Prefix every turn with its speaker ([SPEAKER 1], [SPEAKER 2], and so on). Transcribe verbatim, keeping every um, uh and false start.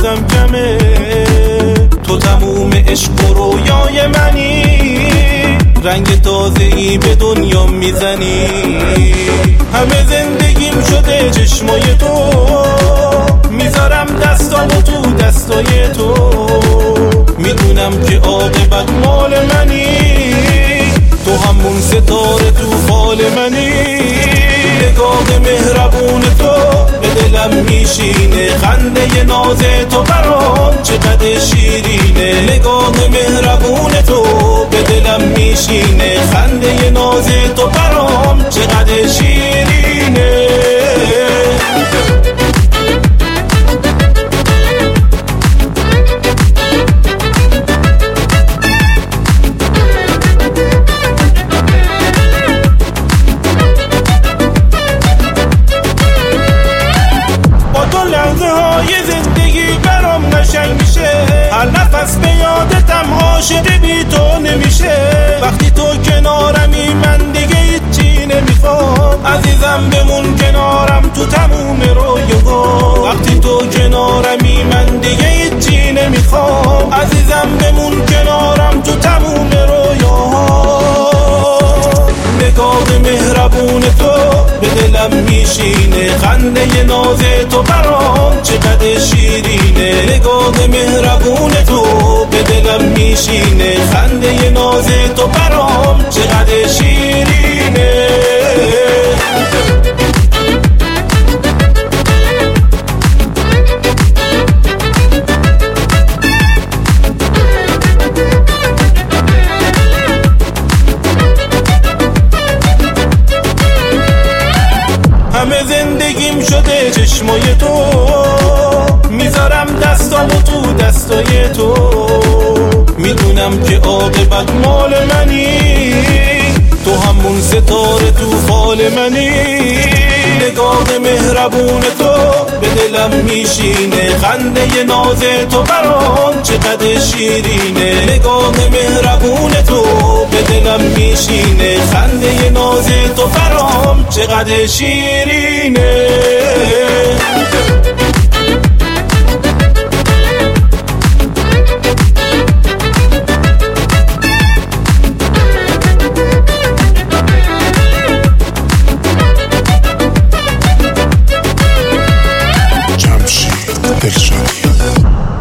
[SPEAKER 1] بازم کمه. تو تموم عشق و رویای منی، رنگ تازه‌ای به دنیا میزنی. همه زندگیم شده چشمای تو، میذارم دستامو تو دستای تو. میدونم که عاقبت مال منی، تو همون ستاره تو فال منی. نگاه مهربون تو به دلم میشینه، خنده ناز تو برام چقدر شیرینه. نگاه مهربون تو به دلم میشینه، خنده ناز تو برام چقدر شیرینه. هر نفس به یادتم عاشق بی تو نمیشه. وقتی تو کنارمی من دیگه هیچی نمیخوام. عزیزم بمون کنارم تو تموم رویاها. وقتی تو کنارمی من دیگه هیچی نمیخوام. عزیزم بمون کنارم تو تموم رویاها. نگاه مهربون تو به دلم میشینه، خنده ناز تو برام چقدر شیرینه. نگاه مهربون تو به دلم میشینه، خنده ناز تو برام چقدر شیرینه. همه زندگیم شده چشمای تو، میذارم دستامو تو دستای تو. میدونم که عاقبت مال منی، تو همون ستاره تو فال منی. نگاه مهربون تو به دلم میشینه، خنده ناز تو برام چقدر شیرینه. نگاه مهربون تو به دلم میشینه، خنده ناز تو برام چقدر شیرینه.
[SPEAKER 2] دلشادی